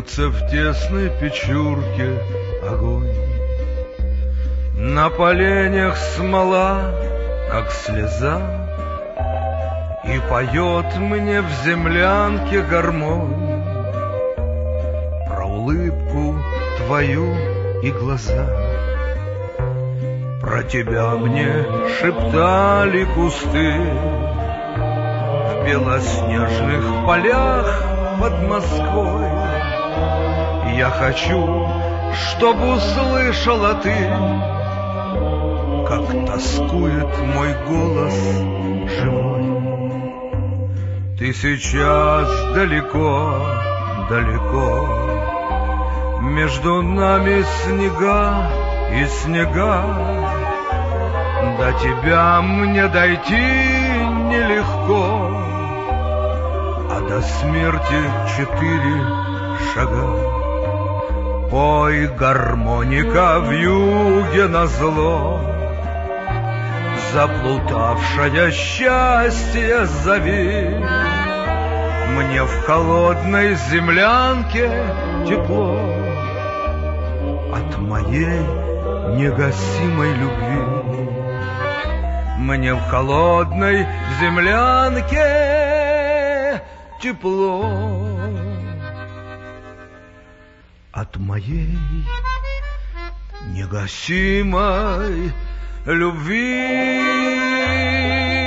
Мнется в тесной печурке огонь, на поленьях смола, как слеза, и поет мне в землянке гармонь про улыбку твою и глаза. Про тебя мне шептали кусты в белоснежных полях под Москвой. Я хочу, чтобы услышала ты, как тоскует мой голос живой. Ты сейчас далеко, далеко, между нами снега и снега. До тебя мне дойти нелегко, а до смерти 4 шага. Пой, гармоника, вьюге назло, заплутавшая счастье зови. Мне в холодной землянке тепло от моей негасимой любви. Мне в холодной землянке тепло от моей негасимой любви.